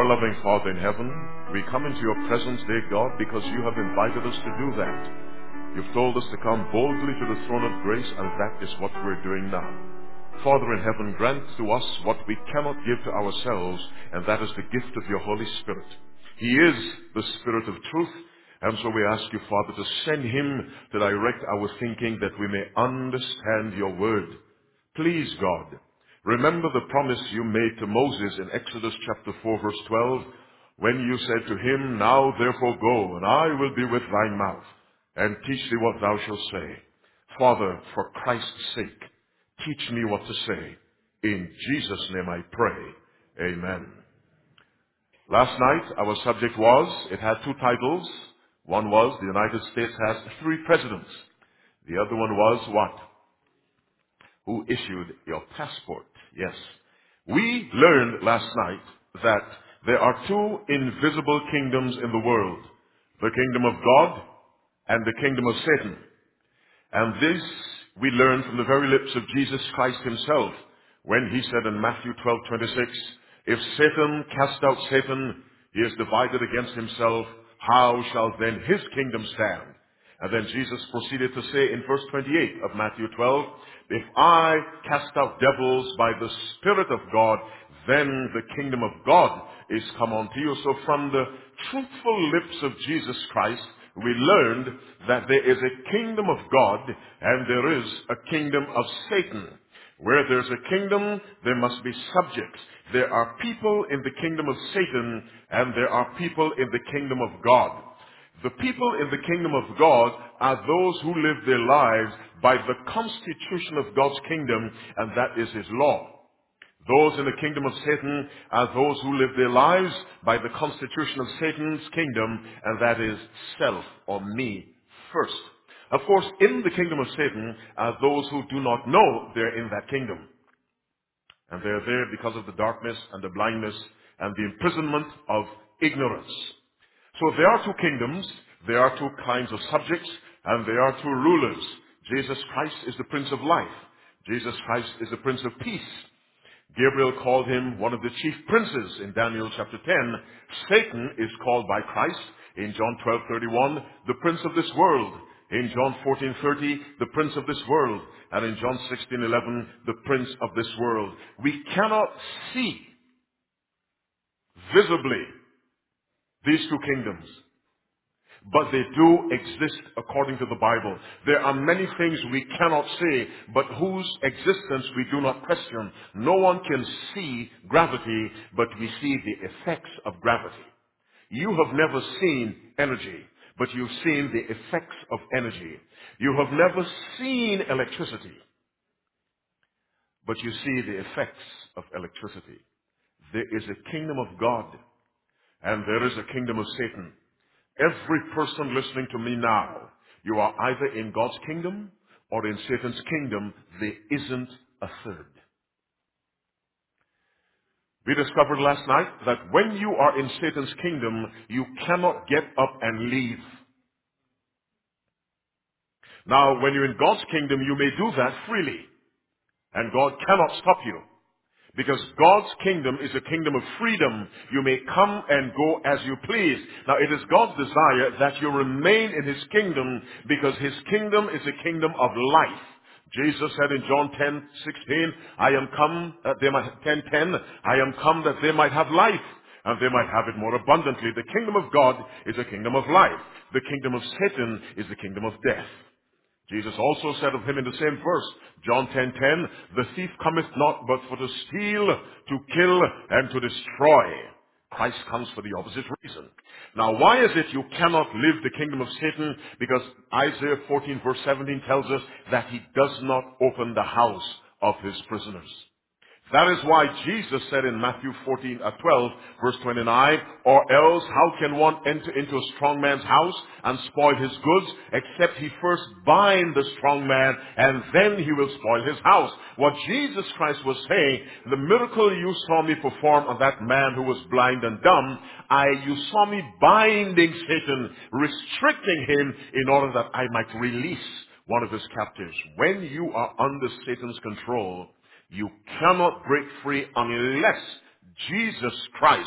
Our loving Father in heaven, we come into your presence, dear God, because you have invited us to do that. You've told us to come boldly to the throne of grace, and that is what we're doing now. Father in heaven, grant to us what we cannot give to ourselves, and that is the gift of your Holy Spirit. He is the Spirit of truth, and so we ask you, Father, to send him to direct our thinking that we may understand your word. Please, God, remember the promise you made to Moses in Exodus chapter 4, verse 12, when you said to him, "Now therefore go, and I will be with thy mouth, and teach thee what thou shalt say." Father, for Christ's sake, teach me what to say. In Jesus' name I pray. Amen. Last night, our subject it had two titles. One was, the United States has three presidents. The other one was what? Who issued your passport? Yes. We learned last night that there are two invisible kingdoms in the world. The kingdom of God and the kingdom of Satan. And this we learn from the very lips of Jesus Christ himself when he said in Matthew 12:26, "If Satan cast out Satan, he is divided against himself. How shall then his kingdom stand?" And then Jesus proceeded to say in verse 28 of Matthew 12, "If I cast out devils by the Spirit of God, then the kingdom of God is come unto you." So from the truthful lips of Jesus Christ, we learned that there is a kingdom of God and there is a kingdom of Satan. Where there's a kingdom, there must be subjects. There are people in the kingdom of Satan and there are people in the kingdom of God. The people in the kingdom of God are those who live their lives by the constitution of God's kingdom, and that is his law. Those in the kingdom of Satan are those who live their lives by the constitution of Satan's kingdom, and that is self or me first. Of course, in the kingdom of Satan are those who do not know they're in that kingdom. And they're there because of the darkness and the blindness and the imprisonment of ignorance. So there are two kingdoms, there are two kinds of subjects, and there are two rulers. Jesus Christ is the Prince of Life. Jesus Christ is the Prince of Peace. Gabriel called him one of the chief princes in Daniel chapter 10. Satan is called by Christ in John 12:31, the prince of this world. In John 14:30, the prince of this world. And in John 16:11, the prince of this world. We cannot see visibly these two kingdoms, but they do exist according to the Bible. There are many things we cannot see, but whose existence we do not question. No one can see gravity, but we see the effects of gravity. You have never seen energy, but you've seen the effects of energy. You have never seen electricity, but you see the effects of electricity. There is a kingdom of God, and there is a kingdom of Satan. Every person listening to me now, you are either in God's kingdom or in Satan's kingdom. There isn't a third. We discovered last night that when you are in Satan's kingdom, you cannot get up and leave. Now, when you're in God's kingdom, you may do that freely, and God cannot stop you. Because God's kingdom is a kingdom of freedom. You may come and go as you please. Now it is God's desire that you remain in his kingdom because his kingdom is a kingdom of life. Jesus said in John 10:16, I am come that they might 10:10, I am come that they might have life and they might have it more abundantly. The kingdom of God is a kingdom of life. The kingdom of Satan is the kingdom of death. Jesus also said of him in the same verse, John 10:10, the thief cometh not but for to steal, to kill, and to destroy. Christ comes for the opposite reason. Now, why is it you cannot live the kingdom of Satan? Because Isaiah 14 verse 17 tells us that he does not open the house of his prisoners. That is why Jesus said in Matthew 12, verse 29, or else how can one enter into a strong man's house and spoil his goods, except he first bind the strong man, and then he will spoil his house. What Jesus Christ was saying, the miracle you saw me perform on that man who was blind and dumb, you saw me binding Satan, restricting him in order that I might release one of his captives. When you are under Satan's control, you cannot break free unless Jesus Christ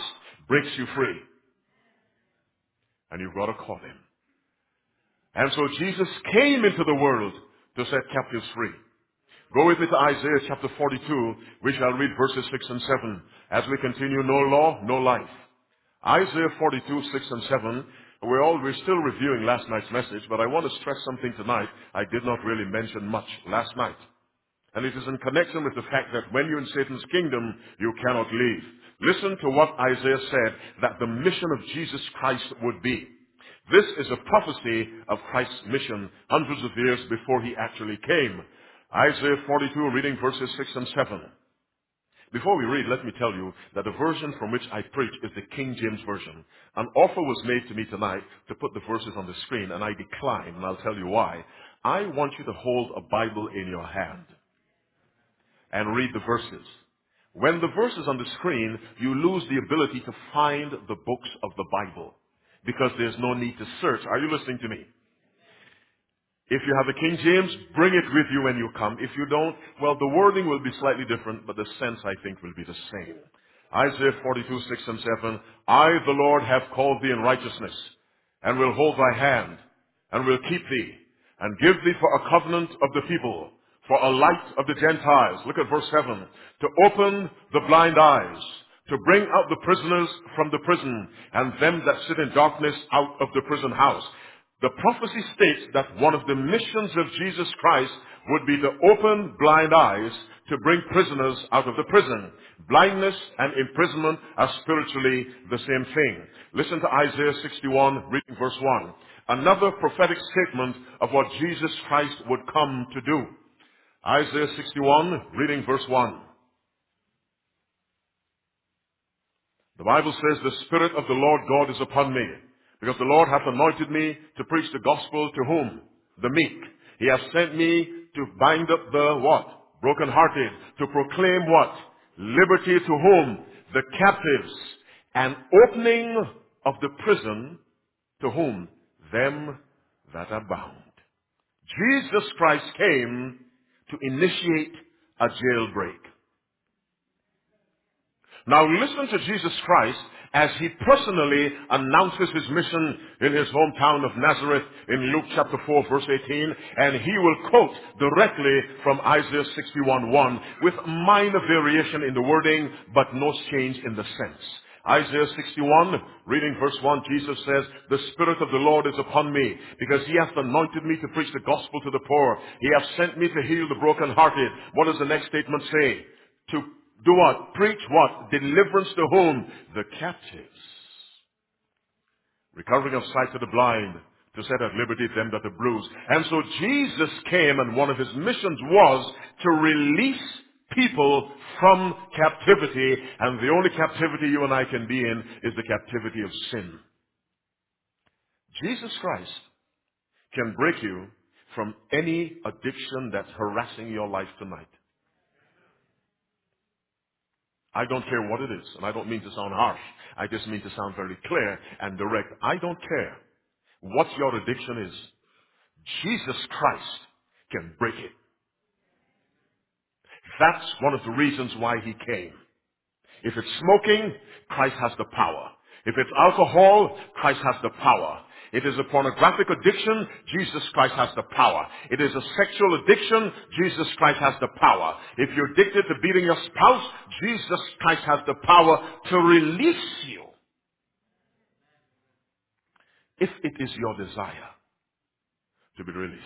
breaks you free. And you've got to call him. And so Jesus came into the world to set captives free. Go with me to Isaiah chapter 42. We shall read verses 6 and 7 as we continue. No law, no life. Isaiah 42, 6 and 7. We're still reviewing last night's message, but I want to stress something tonight I did not really mention much last night. And it is in connection with the fact that when you're in Satan's kingdom, you cannot leave. Listen to what Isaiah said that the mission of Jesus Christ would be. This is a prophecy of Christ's mission hundreds of years before he actually came. Isaiah 42, reading verses 6 and 7. Before we read, let me tell you that the version from which I preach is the King James Version. An offer was made to me tonight to put the verses on the screen, and I declined, and I'll tell you why. I want you to hold a Bible in your hand and read the verses. When the verse is on the screen, you lose the ability to find the books of the Bible because there's no need to search. Are you listening to me? If you have a King James, bring it with you when you come. If you don't, well, the wording will be slightly different, but the sense, I think, will be the same. Isaiah 42, 6 and 7. I, the Lord, have called thee in righteousness, and will hold thy hand, and will keep thee, and give thee for a covenant of the people, for a light of the Gentiles. Look at verse 7. To open the blind eyes, to bring out the prisoners from the prison, and them that sit in darkness out of the prison house. The prophecy states that one of the missions of Jesus Christ would be to open blind eyes to bring prisoners out of the prison. Blindness and imprisonment are spiritually the same thing. Listen to Isaiah 61, reading verse 1. Another prophetic statement of what Jesus Christ would come to do. Isaiah 61, reading verse 1. The Bible says, the Spirit of the Lord God is upon me, because the Lord hath anointed me to preach the gospel to whom? The meek. He hath sent me to bind up the what? Brokenhearted. To proclaim what? Liberty to whom? The captives. And opening of the prison to whom? Them that are bound. Jesus Christ came to initiate a jailbreak. Now listen to Jesus Christ as he personally announces his mission in his hometown of Nazareth in Luke chapter 4 verse 18, and he will quote directly from Isaiah 61:1 with minor variation in the wording but no change in the sense. Isaiah 61, reading verse 1, Jesus says, the Spirit of the Lord is upon me, because he hath anointed me to preach the gospel to the poor. He hath sent me to heal the brokenhearted. What does the next statement say? To do what? Preach what? Deliverance to whom? The captives. Recovering of sight to the blind. To set at liberty them that are bruised. And so Jesus came, and one of his missions was to release people from captivity. And the only captivity you and I can be in is the captivity of sin. Jesus Christ can break you from any addiction that's harassing your life tonight. I don't care what it is, and I don't mean to sound harsh. I just mean to sound very clear and direct. I don't care what your addiction is. Jesus Christ can break it. That's one of the reasons why he came. If it's smoking, Christ has the power. If it's alcohol, Christ has the power. It is a pornographic addiction, Jesus Christ has the power. It is a sexual addiction, Jesus Christ has the power. If you're addicted to beating your spouse, Jesus Christ has the power to release you. If it is your desire to be released.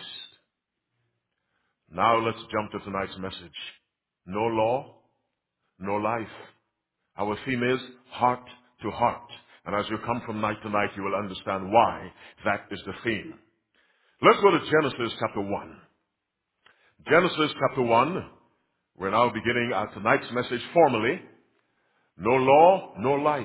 Now let's jump to tonight's message. No law, no life. Our theme is heart to heart. And as you come from night to night, you will understand why that is the theme. Let's go to Genesis chapter 1. Genesis chapter 1. We're now beginning our tonight's message formally. No law, no life.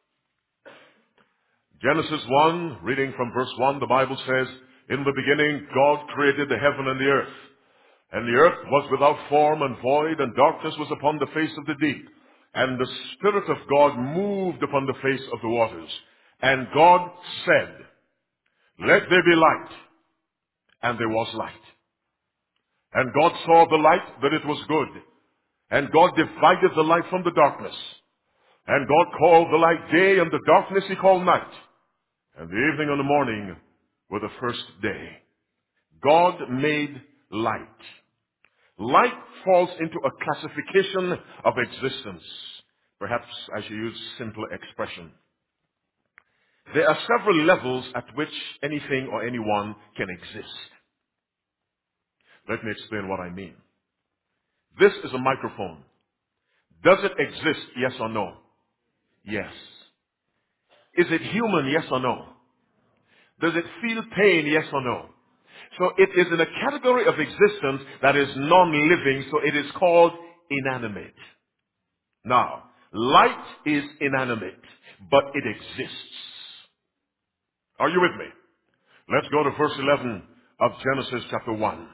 Genesis 1, reading from verse 1, the Bible says, in the beginning God created the heaven and the earth. And the earth was without form and void, and darkness was upon the face of the deep. And the Spirit of God moved upon the face of the waters. And God said, let there be light. And there was light. And God saw the light, that it was good. And God divided the light from the darkness. And God called the light day, and the darkness he called night. And the evening and the morning were the first day. God made light. Light falls into a classification of existence. Perhaps I should use simpler expression. There are several levels at which anything or anyone can exist. Let me explain what I mean. This is a microphone. Does it exist, yes or no? Yes. Is it human, yes or no? Does it feel pain, yes or no? So it is in a category of existence that is non-living, so it is called inanimate. Now, light is inanimate, but it exists. Are you with me? Let's go to verse 11 of Genesis chapter 1.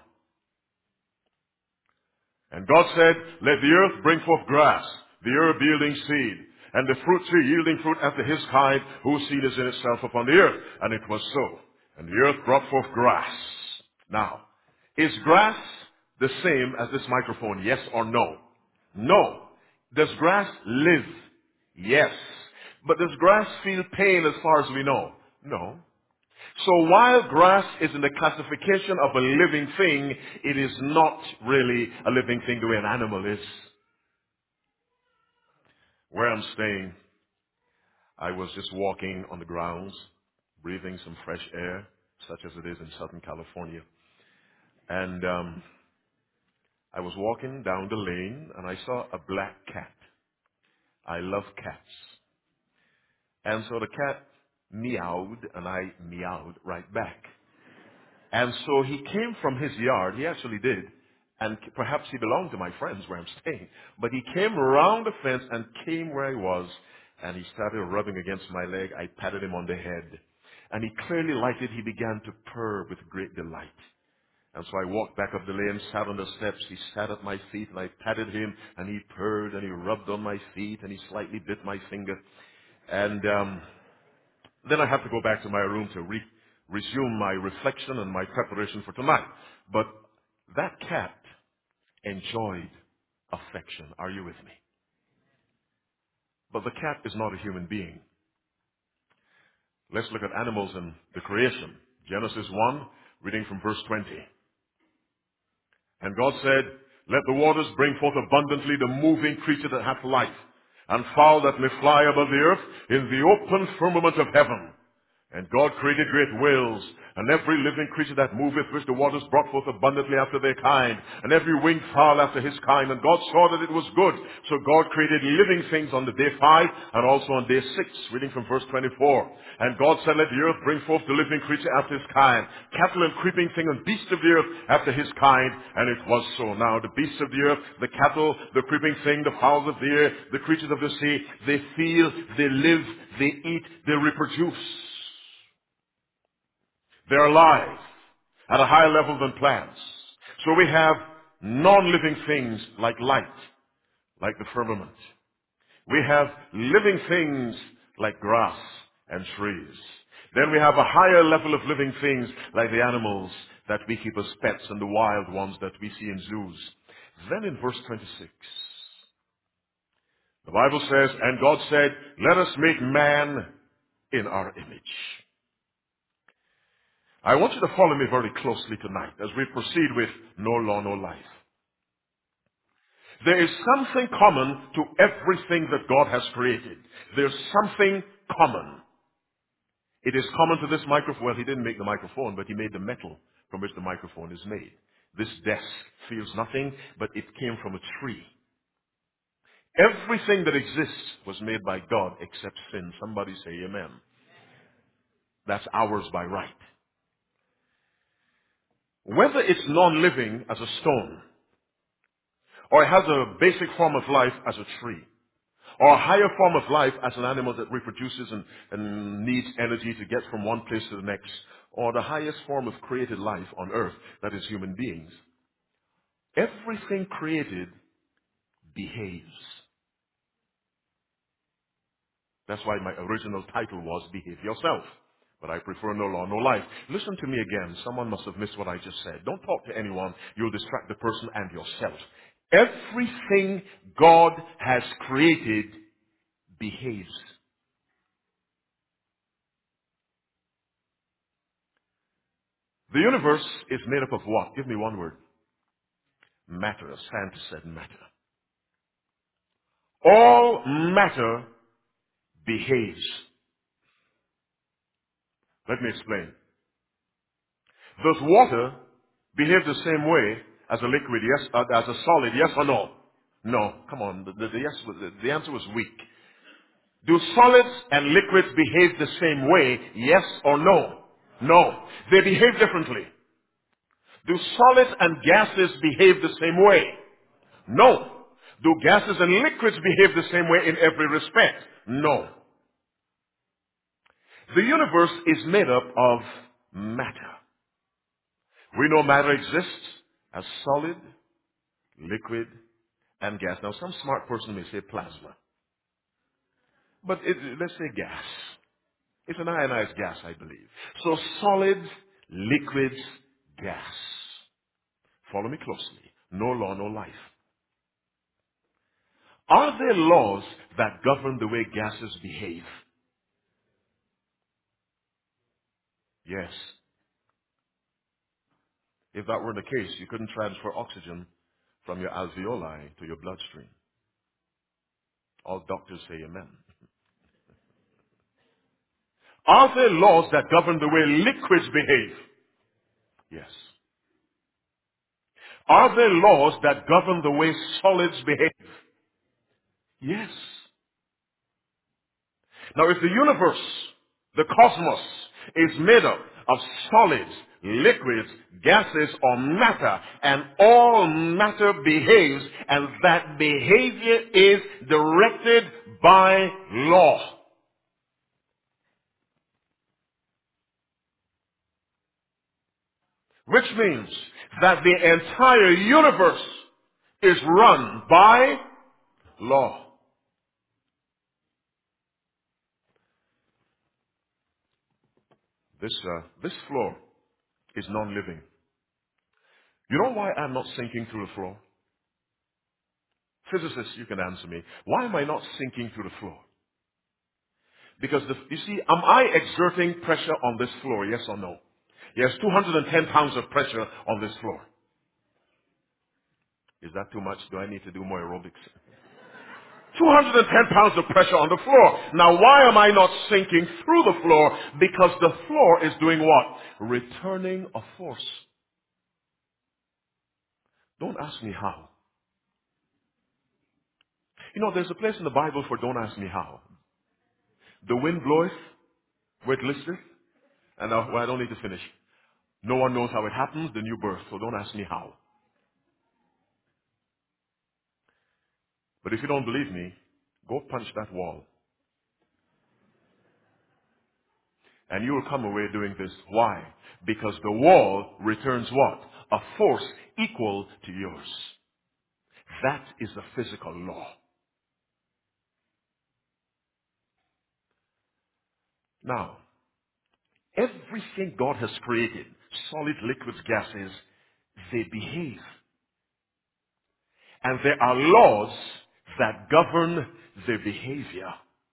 And God said, let the earth bring forth grass, the herb yielding seed, and the fruit tree yielding fruit after his kind, whose seed is in itself upon the earth. And it was so. And the earth brought forth grass. Now, is grass the same as this microphone? Yes or no? No. Does grass live? Yes. But does grass feel pain as far as we know? No. So while grass is in the classification of a living thing, it is not really a living thing the way an animal is. Where I'm staying, I was just walking on the grounds, breathing some fresh air, such as it is in Southern California. And I was walking down the lane, and I saw a black cat. I love cats. And so the cat meowed, and I meowed right back. And so he came from his yard, he actually did, and perhaps he belonged to my friends where I'm staying, but he came around the fence and came where I was, and he started rubbing against my leg. I patted him on the head, and he clearly liked it. He began to purr with great delight. And so I walked back up the lane, sat on the steps. He sat at my feet, and I patted him, and he purred, and he rubbed on my feet, and he slightly bit my finger. And then I had to go back to my room to resume my reflection and my preparation for tonight. But that cat enjoyed affection. Are you with me? But the cat is not a human being. Let's look at animals and the creation. Genesis 1, reading from verse 20. And God said, let the waters bring forth abundantly the moving creature that hath life, and fowl that may fly above the earth in the open firmament of heaven. And God created great whales, and every living creature that moveth, which the waters brought forth abundantly after their kind, and every winged fowl after his kind. And God saw that it was good. So God created living things on the day 5, and also on day 6, reading from verse 24. And God said, let the earth bring forth the living creature after his kind, cattle and creeping thing and beasts of the earth after his kind. And it was so. Now the beasts of the earth, the cattle, the creeping thing, the fowls of the air, the creatures of the sea, they feel, they live, they eat, they reproduce. They're alive at a higher level than plants. So we have non-living things like light, like the firmament. We have living things like grass and trees. Then we have a higher level of living things like the animals that we keep as pets and the wild ones that we see in zoos. Then in verse 26, the Bible says, and God said, let us make man in our image. I want you to follow me very closely tonight as we proceed with No Law, No Life. There is something common to everything that God has created. There's something common. It is common to this microphone. Well, he didn't make the microphone, but he made the metal from which the microphone is made. This desk feels nothing, but it came from a tree. Everything that exists was made by God except sin. Somebody say amen. That's ours by right. Whether it's non-living as a stone, or it has a basic form of life as a tree, or a higher form of life as an animal that reproduces and needs energy to get from one place to the next, or the highest form of created life on earth, that is human beings. Everything created behaves. That's why my original title was Behave Yourself. But I prefer No Law, No Life. Listen to me again. Someone must have missed what I just said. Don't talk to anyone. You'll distract the person and yourself. Everything God has created behaves. The universe is made up of what? Give me one word. Matter. Scientists said matter. All matter behaves. Let me explain. Does water behave the same way as a liquid, yes, as a solid, yes or no? No. Come on, the answer was weak. Do solids and liquids behave the same way, yes or no? No. They behave differently. Do solids and gases behave the same way? No. Do gases and liquids behave the same way in every respect? No. The universe is made up of matter. We know matter exists as solid, liquid, and gas. Now, some smart person may say plasma, but let's say gas. It's an ionized gas, I believe. So solids, liquids, gas. Follow me closely. No law, no life. Are there laws that govern the way gases behave? Yes. If that were the case, you couldn't transfer oxygen from your alveoli to your bloodstream. All doctors say amen. Are there laws that govern the way liquids behave? Yes. Are there laws that govern the way solids behave? Yes. Now, if the universe, the cosmos, is made up of solids, liquids, gases, or matter, and all matter behaves, and that behavior is directed by law, which means that the entire universe is run by law. This floor is non-living. You know why I'm not sinking through the floor? Physicists, you can answer me. Why am I not sinking through the floor? Because, you see, am I exerting pressure on this floor, yes or no? Yes, 210 pounds of pressure on this floor. Is that too much? Do I need to do more aerobics? 210 pounds of pressure on the floor. Now, why am I not sinking through the floor? Because the floor is doing what? Returning a force. Don't ask me how. You know, there's a place in the Bible for don't ask me how. The wind bloweth where it listeth. And well, I don't need to finish. No one knows how it happens, the new birth, so don't ask me how. But if you don't believe me, go punch that wall. And you will come away doing this. Why? Because the wall returns what? A force equal to yours. That is the physical law. Now, everything God has created, solid, liquids, gases, they behave. And there are laws that govern their behavior.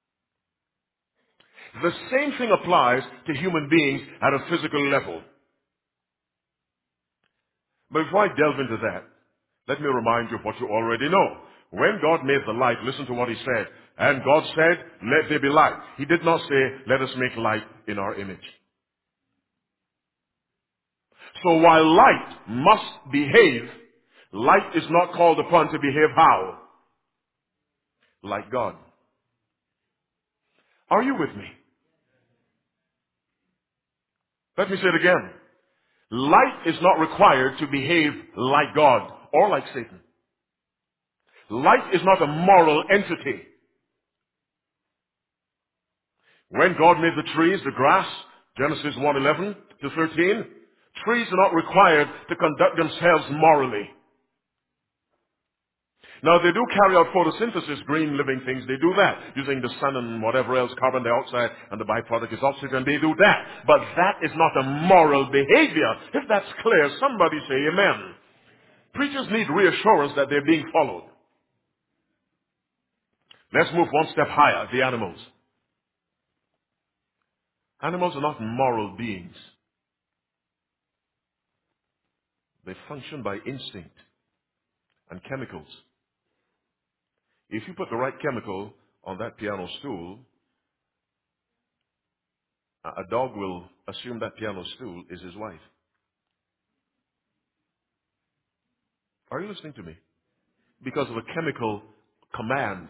The same thing applies to human beings at a physical level. But before I delve into that, let me remind you of what you already know. When God made the light, listen to what he said. And God said, let there be light. He did not say, let us make light in our image. So while light must behave, light is not called upon to behave how? Like God. Are you with me? Let me say it again. Light is not required to behave like God or like Satan. Light is not a moral entity. When God made the trees, the grass, Genesis 1:11 to 13, trees are not required to conduct themselves morally. Now they do carry out photosynthesis, green living things, they do that, using the sun and whatever else, carbon dioxide, and the byproduct is oxygen, they do that. But that is not a moral behavior. If that's clear, somebody say amen. Preachers need reassurance that they're being followed. Let's move one step higher, the animals. Animals are not moral beings. They function by instinct and chemicals. If you put the right chemical on that piano stool, a dog will assume that piano stool is his wife. Are you listening to me? Because of a chemical command,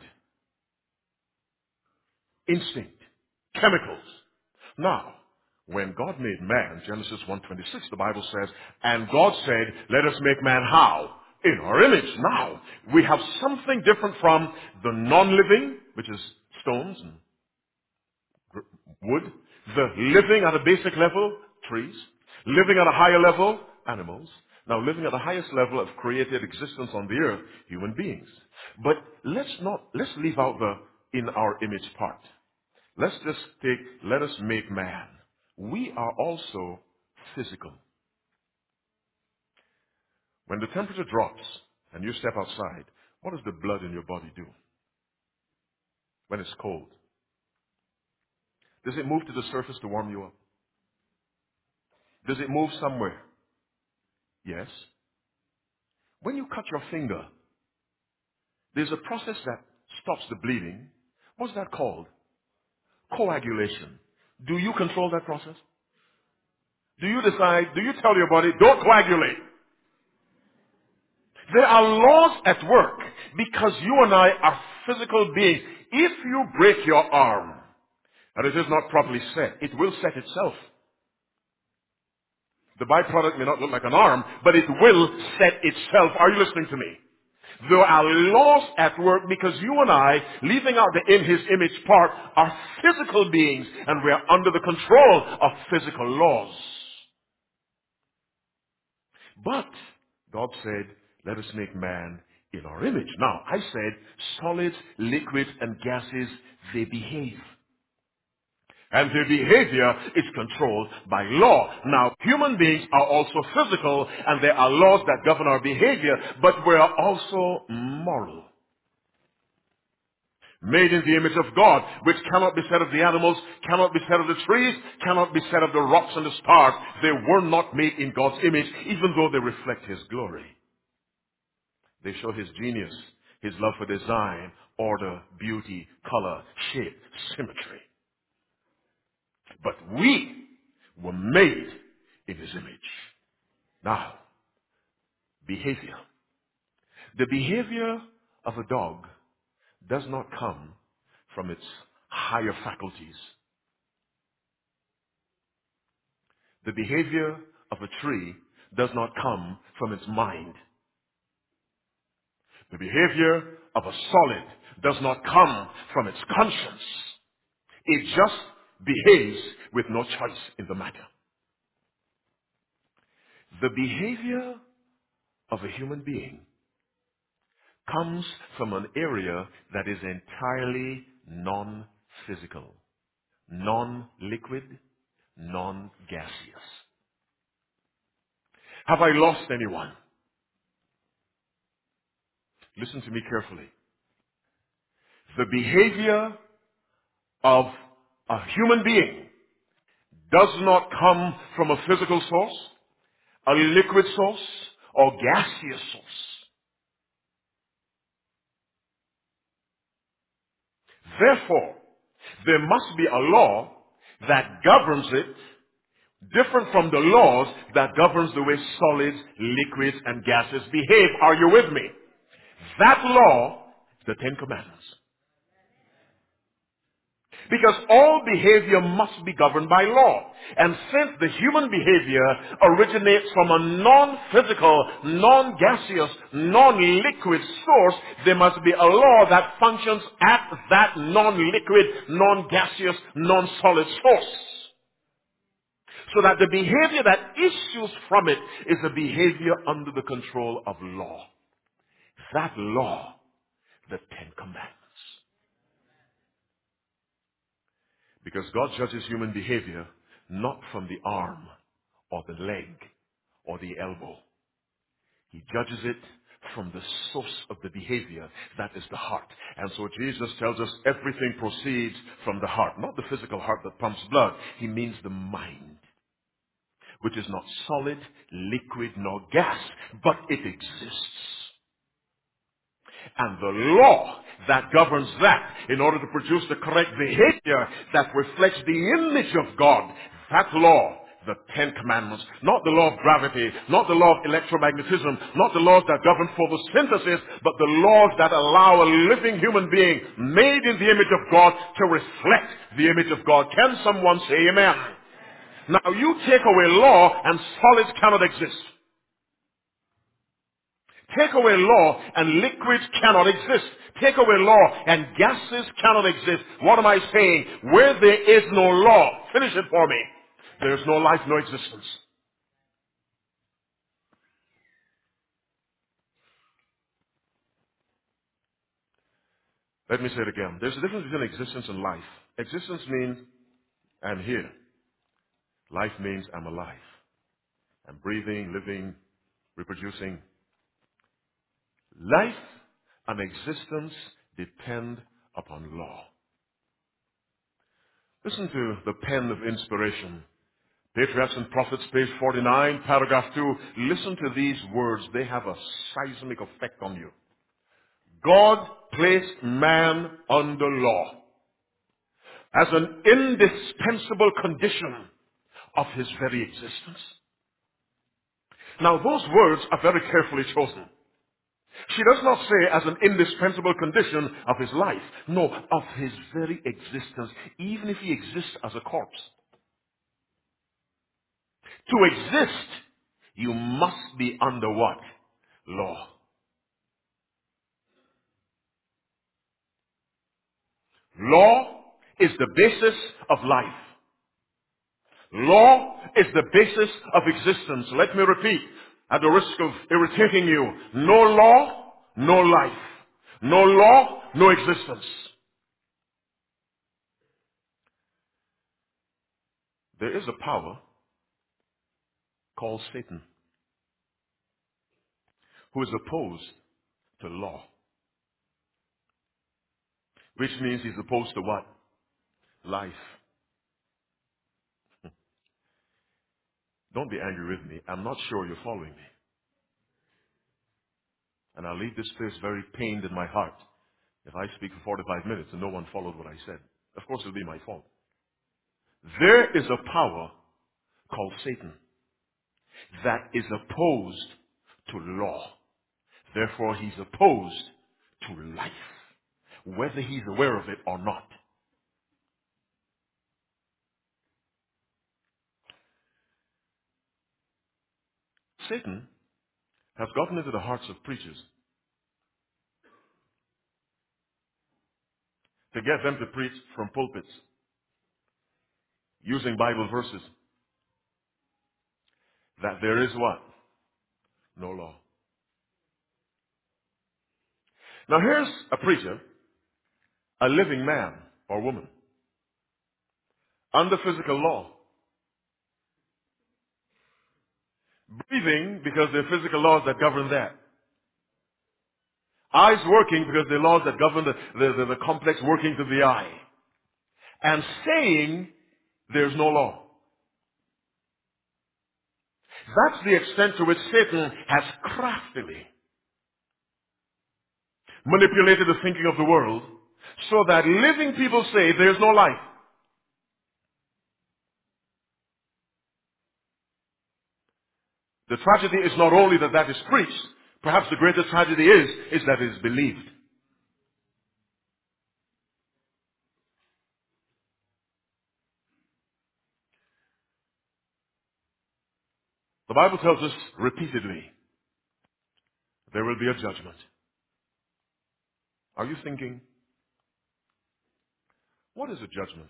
instinct, chemicals. Now, when God made man, Genesis 1:26, the Bible says, and God said, let us make man how? In our image. Now, we have something different from the non-living, which is stones and wood, the living at a basic level, trees, living at a higher level, animals. Now, living at the highest level of created existence on the earth, human beings. But let's leave out the in our image part. Let's just take, let us make man. We are also physical. When the temperature drops and you step outside, what does the blood in your body do when it's cold? Does it move to the surface to warm you up? Does it move somewhere? Yes. When you cut your finger, there's a process that stops the bleeding. What's that called? Coagulation. Do you control that process? Do you decide, do you tell your body, don't coagulate? There are laws at work because you and I are physical beings. If you break your arm and it is not properly set, it will set itself. The byproduct may not look like an arm, but it will set itself. Are you listening to me? There are laws at work because you and I, leaving out the in his image part, are physical beings and we are under the control of physical laws. But God said, let us make man in our image. Now, I said solids, liquids, and gases, they behave. And their behavior is controlled by law. Now, human beings are also physical, and there are laws that govern our behavior, but we are also moral. Made in the image of God, which cannot be said of the animals, cannot be said of the trees, cannot be said of the rocks and the stars. They were not made in God's image, even though they reflect His glory. They show His genius, His love for design, order, beauty, color, shape, symmetry. But we were made in His image. Now, behavior. The behavior of a dog does not come from its higher faculties. The behavior of a tree does not come from its mind. The behavior of a solid does not come from its conscience. It just behaves with no choice in the matter. The behavior of a human being comes from an area that is entirely non-physical, non-liquid, non-gaseous. Have I lost anyone? Listen to me carefully. The behavior of a human being does not come from a physical source, a liquid source, or gaseous source. Therefore, there must be a law that governs it different from the laws that governs the way solids, liquids, and gases behave. Are you with me? That law is the Ten Commandments. Because all behavior must be governed by law. And since the human behavior originates from a non-physical, non-gaseous, non-liquid source, there must be a law that functions at that non-liquid, non-gaseous, non-solid source. So that the behavior that issues from it is a behavior under the control of law. That law, the Ten Commandments. Because God judges human behavior not from the arm or the leg or the elbow. He judges it from the source of the behavior, that is the heart. And so Jesus tells us everything proceeds from the heart, not the physical heart that pumps blood. He means the mind, which is not solid, liquid, nor gas, but it exists. And the law that governs that in order to produce the correct behavior that reflects the image of God, that law, the Ten Commandments, not the law of gravity, not the law of electromagnetism, not the laws that govern photosynthesis, but the laws that allow a living human being made in the image of God to reflect the image of God. Can someone say amen? Now you take away law and solids cannot exist. Take away law and liquids cannot exist. Take away law and gases cannot exist. What am I saying? Where there is no law, finish it for me, there is no life, no existence. Let me say it again. There's a difference between existence and life. Existence means I'm here. Life means I'm alive. I'm breathing, living, reproducing. Life and existence depend upon law. Listen to the pen of inspiration. Patriarchs and Prophets, page 49, paragraph 2. Listen to these words. They have a seismic effect on you. God placed man under law as an indispensable condition of his very existence. Now, those words are very carefully chosen. She does not say as an indispensable condition of his life. No, of his very existence, even if he exists as a corpse. To exist, you must be under what? Law. Law is the basis of life. Law is the basis of existence. Let me repeat, at the risk of irritating you, no law, no life. No law, no existence. There is a power called Satan who is opposed to law, which means he's opposed to what? Life. Don't be angry with me. I'm not sure you're following me. And I'll leave this place very pained in my heart if I speak for 45 minutes and no one followed what I said. Of course, it'll be my fault. There is a power called Satan that is opposed to law. Therefore, he's opposed to life, whether he's aware of it or not. Satan has gotten into the hearts of preachers to get them to preach from pulpits using Bible verses that there is what? No law. Now here's a preacher, a living man or woman, under physical law, breathing because there are physical laws that govern that. Eyes working because there are laws that govern the complex workings of the eye. And saying there's no law. That's the extent to which Satan has craftily manipulated the thinking of the world so that living people say there's no life. The tragedy is not only that that is preached, perhaps the greater tragedy is that it is believed. The Bible tells us repeatedly there will be a judgment. Are you thinking, what is a judgment?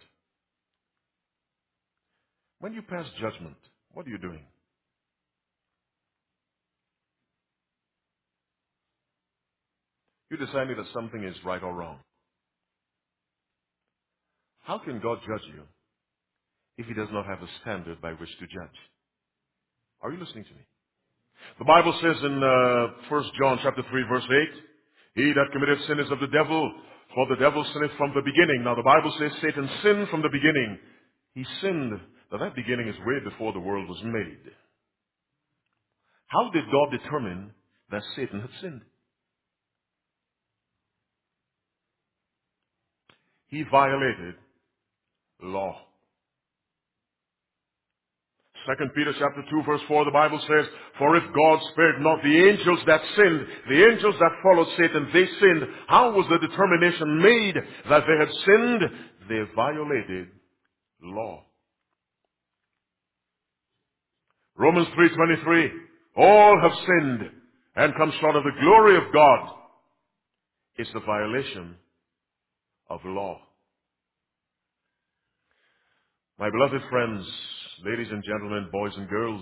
When you pass judgment, what are you doing? You're deciding that something is right or wrong. How can God judge you if he does not have a standard by which to judge? Are you listening to me? The Bible says in 1 John chapter 3 verse 8, he that committeth sin is of the devil, for the devil sinneth from the beginning. Now the Bible says Satan sinned from the beginning. He sinned. Now that beginning is way before the world was made. How did God determine that Satan had sinned? He violated law. Second Peter chapter 2 verse 4, the Bible says, for if God spared not the angels that sinned, the angels that followed Satan, they sinned. How was the determination made that they had sinned? They violated law. Romans 3:23, all have sinned and come short of the glory of God. It's the violation of law. My beloved friends, ladies and gentlemen, boys and girls,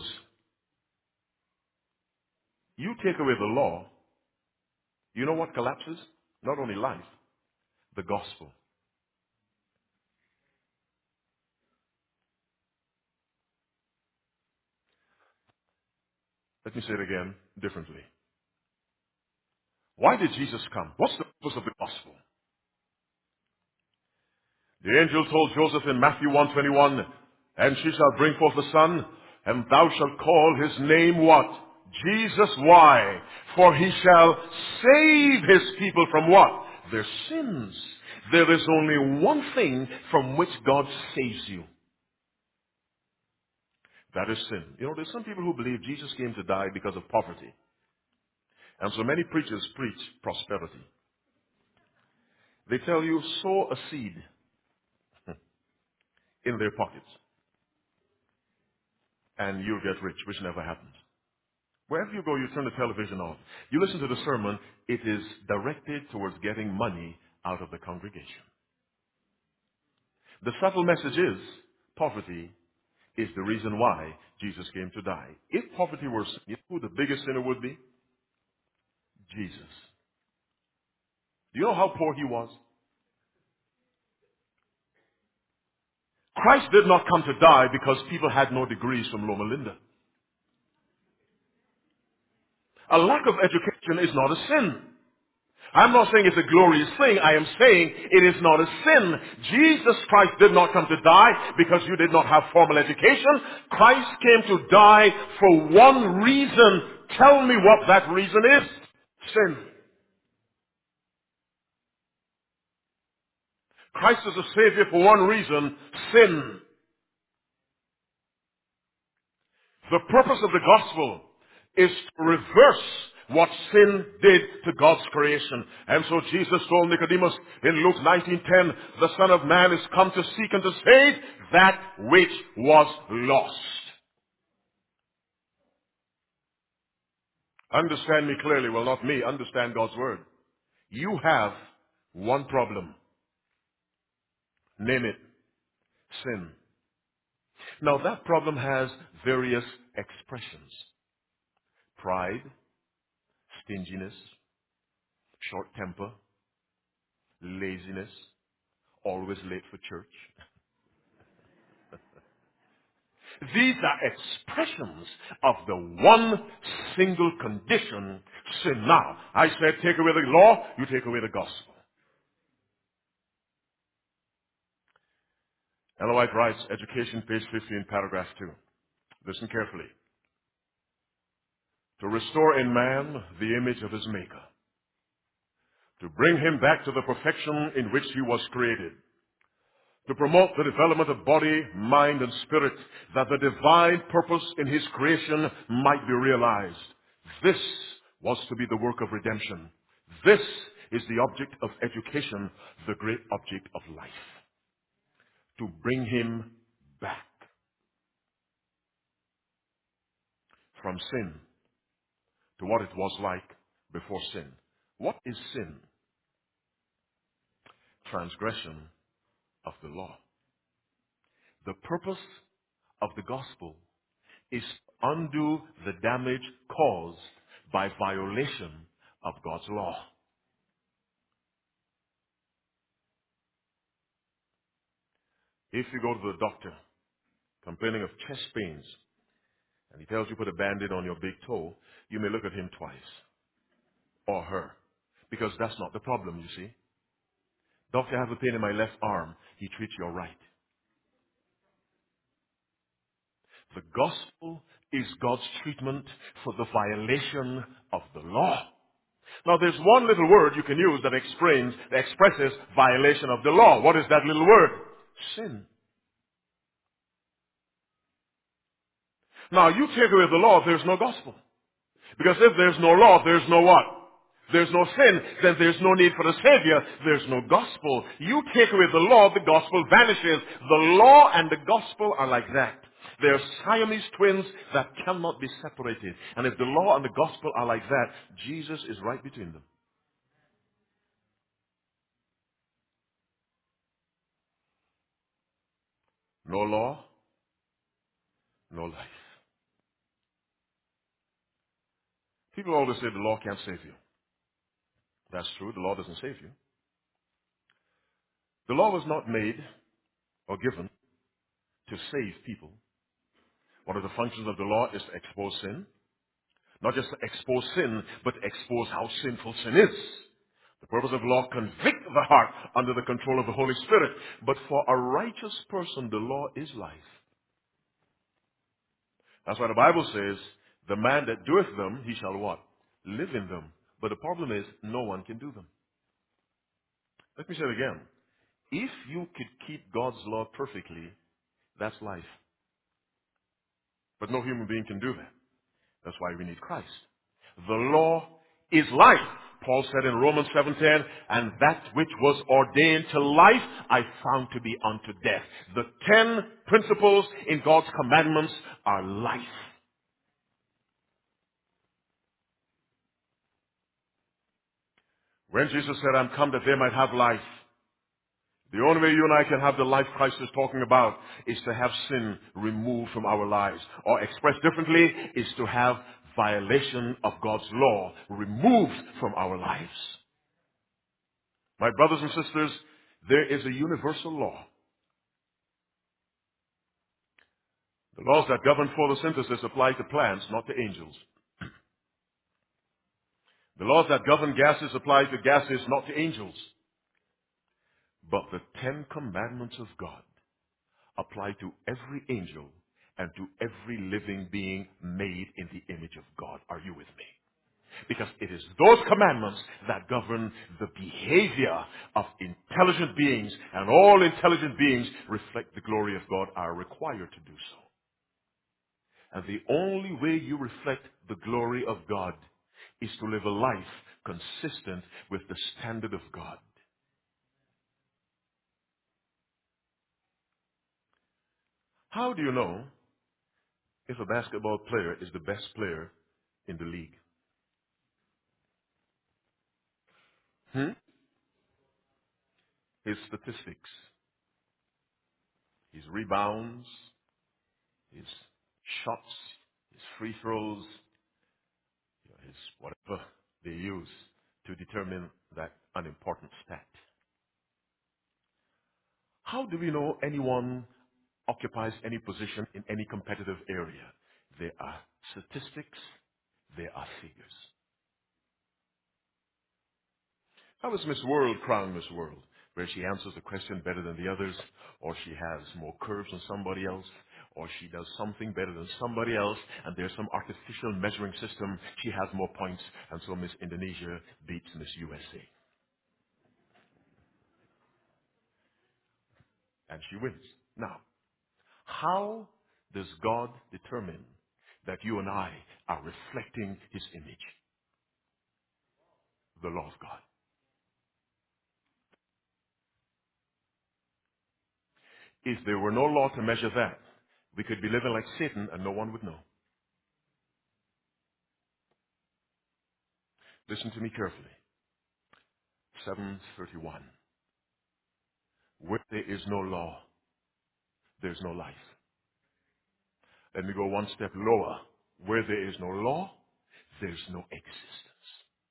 you take away the law, you know what collapses? Not only life, the gospel. Let me say it again differently. Why did Jesus come? What's the purpose of the gospel? The angel told Joseph in Matthew 1:21, and she shall bring forth a son, and thou shalt call his name what? Jesus. Why? For he shall save his people from what? Their sins. There is only one thing from which God saves you. That is sin. You know, there's some people who believe Jesus came to die because of poverty. And so many preachers preach prosperity. They tell you, sow a seed in their pockets, and you'll get rich, which never happens. Wherever you go, you turn the television on. You listen to the sermon, it is directed towards getting money out of the congregation. The subtle message is, poverty is the reason why Jesus came to die. If poverty were sin, you know who the biggest sinner would be? Jesus. Do you know how poor he was? Christ did not come to die because people had no degrees from Loma Linda. A lack of education is not a sin. I'm not saying it's a glorious thing. I am saying it is not a sin. Jesus Christ did not come to die because you did not have formal education. Christ came to die for one reason. Tell me what that reason is. Sin. Christ is a Savior for one reason. Sin. The purpose of the gospel is to reverse what sin did to God's creation. And so Jesus told Nicodemus in Luke 19:10, the Son of Man is come to seek and to save that which was lost. Understand me clearly. Well, not me. Understand God's word. You have one problem. Name it. Sin. Now that problem has various expressions. Pride, stinginess, short temper, laziness, always late for church. These are expressions of the one single condition, sin. Now, I said take away the law, you take away the gospel. Ellen White writes, education, page 15, paragraph 2. Listen carefully. To restore in man the image of his maker. To bring him back to the perfection in which he was created. To promote the development of body, mind, and spirit, that the divine purpose in his creation might be realized. This was to be the work of redemption. This is the object of education, the great object of life. To bring him back from sin to what it was like before sin. What is sin? Transgression of the law. The purpose of the gospel is to undo the damage caused by violation of God's law. If you go to the doctor complaining of chest pains and he tells you put a band-aid on your big toe, you may look at him twice, or her, because that's not the problem, you see. Doctor, I have a pain in my left arm. He treats your right. The gospel is God's treatment for the violation of the law. Now there's one little word you can use that expresses violation of the law. What is that little word? Sin. Now you take away the law, there's no gospel. Because if there's no law, there's no what? There's no sin, then there's no need for the Savior. There's no gospel. You take away the law, the gospel vanishes. The law and the gospel are like that. They're Siamese twins that cannot be separated. And if the law and the gospel are like that, Jesus is right between them. No law, no life. People always say the law can't save you. That's true. The law doesn't save you. The law was not made or given to save people. One of the functions of the law is to expose sin. Not just to expose sin, but expose how sinful sin is. The purpose of law, convict the heart under the control of the Holy Spirit. But for a righteous person, the law is life. That's why the Bible says, the man that doeth them, he shall what? Live in them. But the problem is, no one can do them. Let me say it again. If you could keep God's law perfectly, that's life. But no human being can do that. That's why we need Christ. The law is life. Paul said in Romans 7:10, and that which was ordained to life I found to be unto death. The 10 principles in God's commandments are life. When Jesus said, I'm come that they might have life, the only way you and I can have the life Christ is talking about is to have sin removed from our lives. Or expressed differently, is to have violation of God's law removed from our lives. My brothers and sisters, there is a universal law. The laws that govern photosynthesis apply to plants, not to angels. The laws that govern gases apply to gases, not to angels. But the 10 commandments of God apply to every angel and to every living being made in the image of God. Are you with me? Because it is those commandments that govern the behavior of intelligent beings, and all intelligent beings reflect the glory of God, are required to do so. And the only way you reflect the glory of God is to live a life consistent with the standard of God. How do you know if a basketball player is the best player in the league? His statistics, his rebounds, his shots, his free throws, his whatever they use to determine that unimportant stat. How do we know anyone occupies any position in any competitive area? There are statistics, there are figures. How is Miss World crowned Miss World? Where she answers the question better than the others, or she has more curves than somebody else, or she does something better than somebody else, and there's some artificial measuring system. She has more points, and so Miss Indonesia beats Miss USA. And she wins. Now, how does God determine that you and I are reflecting His image? The law of God. If there were no law to measure that, we could be living like Satan and no one would know. Listen to me carefully. 7:31. Where there is no law, there's no life. Let me go one step lower. Where there is no law, there's no existence.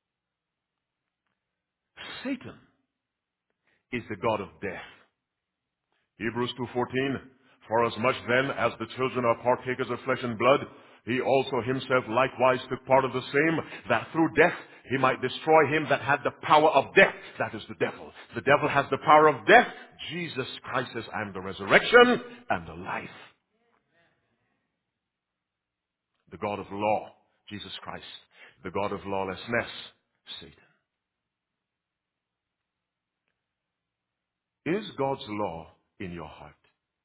Satan is the God of death. Hebrews 2:14. For as much then as the children are partakers of flesh and blood, He also himself likewise took part of the same, that through death he might destroy him that had the power of death. That is the devil. The devil has the power of death. Jesus Christ says, I am the resurrection and the life. The God of law, Jesus Christ. The God of lawlessness, Satan. Is God's law in your heart?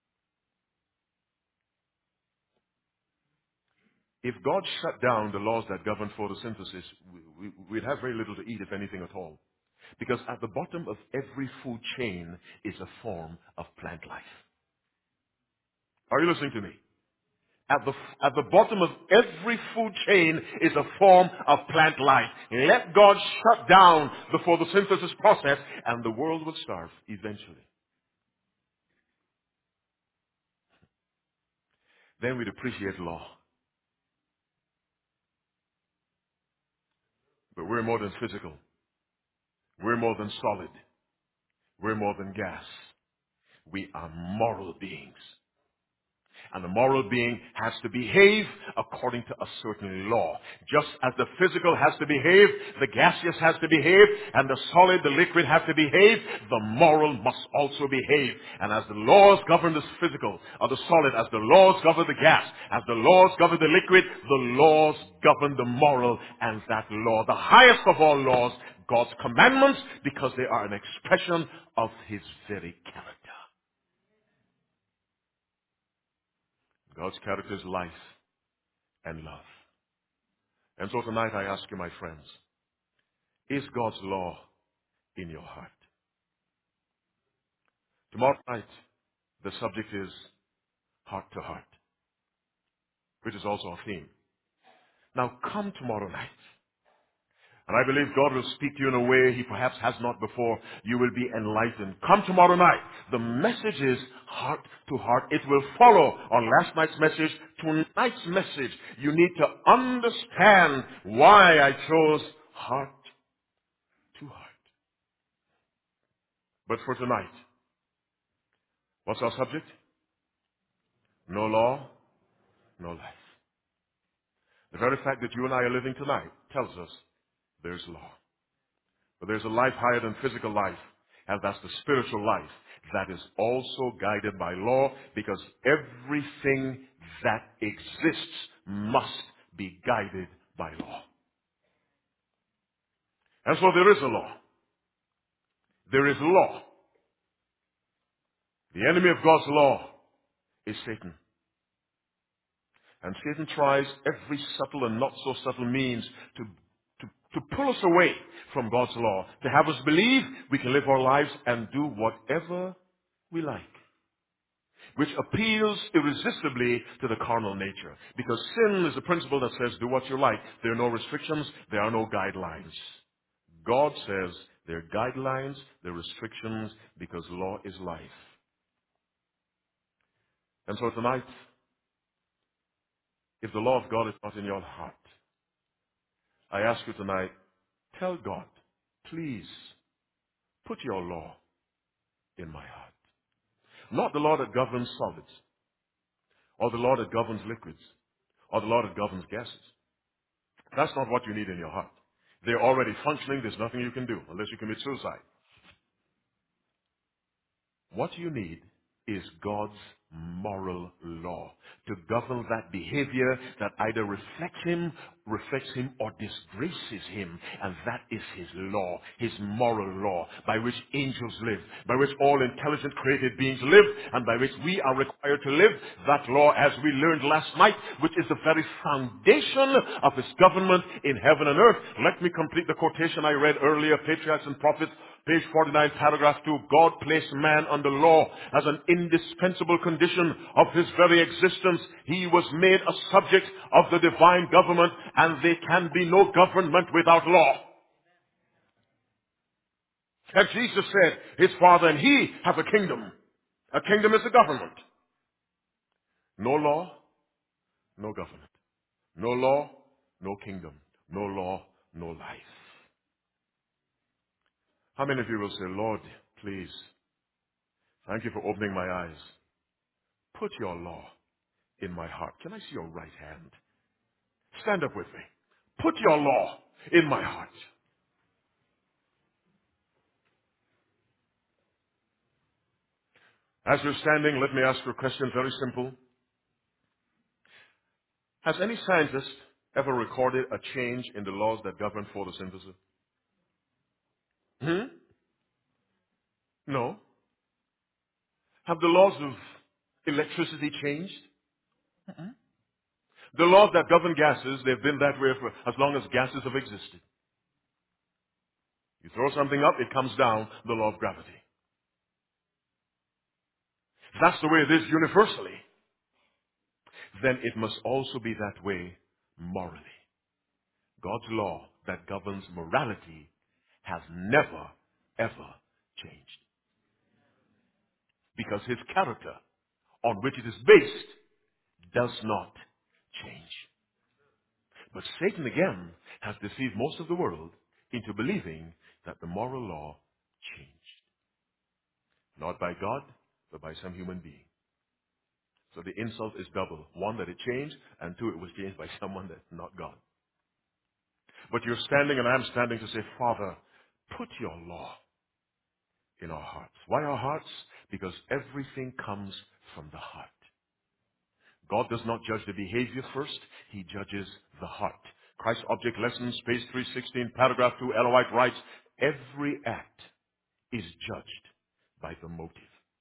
If God shut down the laws that govern photosynthesis, we'd have very little to eat, if anything at all. Because at the bottom of every food chain is a form of plant life. Are you listening to me? At the bottom of every food chain is a form of plant life. Let God shut down the photosynthesis process and the world would starve eventually. Then we'd appreciate law. But we're more than physical. We're more than solid. We're more than gas. We are moral beings. And the moral being has to behave according to a certain law. Just as the physical has to behave, the gaseous has to behave, and the solid, the liquid have to behave, the moral must also behave. And as the laws govern the physical or the solid, as the laws govern the gas, as the laws govern the liquid, the laws govern the moral. And that law, the highest of all laws, God's commandments, because they are an expression of His very character. God's character is life and love. And so tonight I ask you, my friends, is God's law in your heart? Tomorrow night, the subject is heart to heart, which is also a theme. Now come tomorrow night. And I believe God will speak to you in a way He perhaps has not before. You will be enlightened. Come tomorrow night. The message is heart to heart. It will follow on last night's message. Tonight's message, you need to understand why I chose heart to heart. But for tonight, what's our subject? No law, no life. The very fact that you and I are living tonight tells us there's law. But there's a life higher than physical life, and that's the spiritual life that is also guided by law, because everything that exists must be guided by law. And so there is a law. There is law. The enemy of God's law is Satan. And Satan tries every subtle and not so subtle means to pull us away from God's law, to have us believe we can live our lives and do whatever we like, which appeals irresistibly to the carnal nature. Because sin is a principle that says do what you like. There are no restrictions, there are no guidelines. God says there are guidelines, there are restrictions, because law is life. And so tonight, if the law of God is not in your heart, I ask you tonight, tell God, please put your law in my heart. Not the law that governs solids, or the law that governs liquids, or the law that governs gases. That's not what you need in your heart. They're already functioning. There's nothing you can do unless you commit suicide. What you need is God's moral law to govern that behavior that either reflects Him or disgraces Him. And that is His law, His moral law, by which angels live, by which all intelligent created beings live, and by which we are required to live. That law, as we learned last night, which is the very foundation of His government in heaven and earth. Let me complete the quotation I read earlier, Patriarchs and Prophets, Page 49, paragraph 2, God placed man under law as an indispensable condition of his very existence. He was made a subject of the divine government, and there can be no government without law. And Jesus said, his Father and he have a kingdom. A kingdom is a government. No law, no government. No law, no kingdom. No law, no life. How many of you will say, Lord, please, thank you for opening my eyes. Put your law in my heart. Can I see your right hand? Stand up with me. Put your law in my heart. As you're standing, let me ask you a question, very simple. Has any scientist ever recorded a change in the laws that govern photosynthesis? No. Have the laws of electricity changed? The laws that govern gases, they've been that way for as long as gases have existed. You throw something up, it comes down, the law of gravity. If that's the way it is universally, then it must also be that way morally. God's law that governs morality has never, ever changed. Because his character, on which it is based, does not change. But Satan again has deceived most of the world into believing that the moral law changed. Not by God, but by some human being. So the insult is double. One, that it changed, and two, it was changed by someone that's not God. But you're standing and I'm standing to say, Father, put your law in our hearts. Why our hearts? Because everything comes from the heart. God does not judge the behavior first. He judges the heart. Christ Object Lessons, page 316, paragraph 2, Ellen White writes, every act is judged by the motive.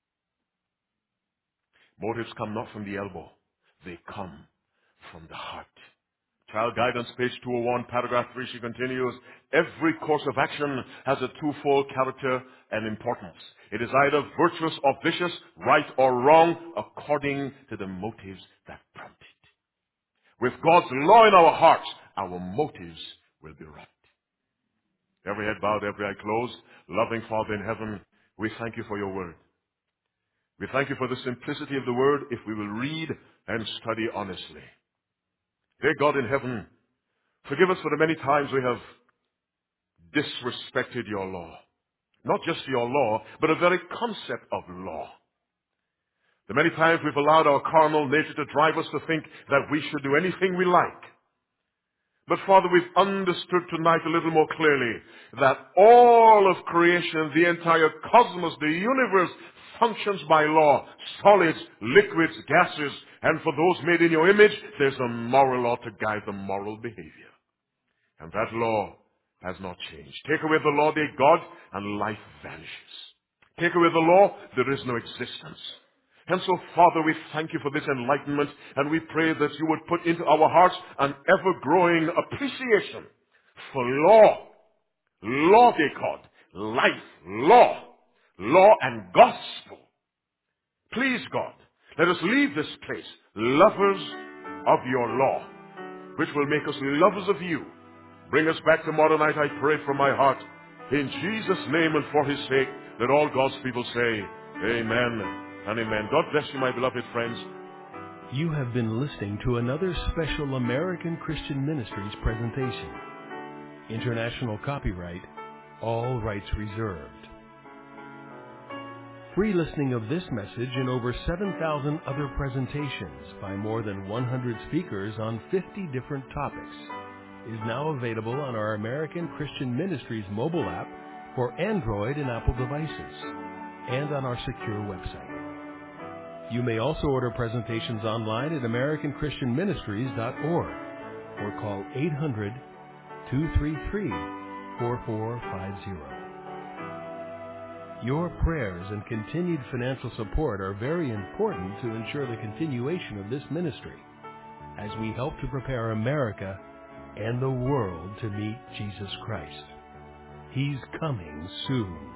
Motives come not from the elbow. They come from the heart. Child Guidance, page 201, paragraph 3, she continues, every course of action has a twofold character and importance. It is either virtuous or vicious, right or wrong, according to the motives that prompt it. With God's law in our hearts, our motives will be right. Every head bowed, every eye closed. Loving Father in heaven, we thank you for your word. We thank you for the simplicity of the word if we will read and study honestly. Dear God in heaven, forgive us for the many times we have disrespected your law. Not just your law, but a very concept of law. The many times we've allowed our carnal nature to drive us to think that we should do anything we like. But Father, we've understood tonight a little more clearly that all of creation, the entire cosmos, the universe, functions by law. Solids, liquids, gases, and for those made in your image, there's a moral law to guide the moral behavior. And that law has not changed. Take away the law, dear God, and life vanishes. Take away the law, there is no existence. And so, Father, we thank you for this enlightenment, and we pray that you would put into our hearts an ever-growing appreciation for law. Law, dear God. Life, law. Law and gospel. Please, God, let us leave this place lovers of your law, which will make us lovers of you. Bring us back tomorrow night, I pray from my heart. In Jesus' name and for his sake, let all God's people say, amen and amen. God bless you, my beloved friends. You have been listening to another special American Christian Ministries presentation. International copyright, all rights reserved. Free listening of this message and over 7,000 other presentations by more than 100 speakers on 50 different topics is now available on our American Christian Ministries mobile app for Android and Apple devices and on our secure website. You may also order presentations online at AmericanChristianMinistries.org or call 800-233-4450. Your prayers and continued financial support are very important to ensure the continuation of this ministry as we help to prepare America and the world to meet Jesus Christ. He's coming soon.